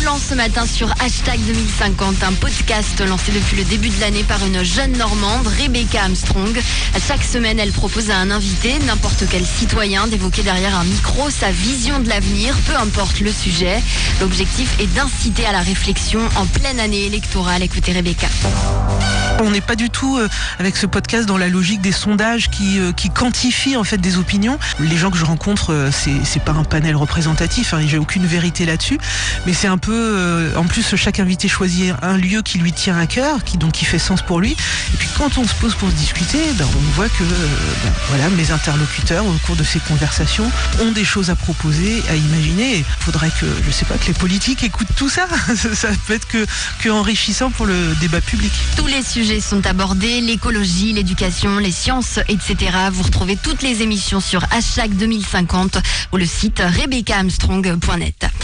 lance ce matin sur Hashtag 2050, un podcast lancé depuis le début de l'année par une jeune Normande, Rebecca Armstrong. Chaque semaine, elle propose à un invité, n'importe quel citoyen, d'évoquer derrière un micro sa vision de l'avenir, peu importe le sujet. L'objectif est d'inciter à la réflexion en pleine année électorale. Écoutez Rebecca. On n'est pas du tout avec ce podcast dans la logique des sondages qui quantifient en fait des opinions. Les gens que je rencontre, c'est pas un panel représentatif, hein, j'ai aucune vérité là-dessus, mais c'est un peu en plus chaque invité choisit un lieu qui lui tient à cœur, qui fait sens pour lui. Et puis quand on se pose pour se discuter, on voit que voilà, mes interlocuteurs au cours de ces conversations ont des choses à proposer, à imaginer. Il faudrait que les politiques écoutent tout ça. Ça peut être que enrichissant pour le débat public. Tous les sujets sont abordés, l'écologie, l'éducation, les sciences, etc. Vous retrouvez toutes les émissions sur Hashtag 2050 ou le site rebeccaarmstrong.net.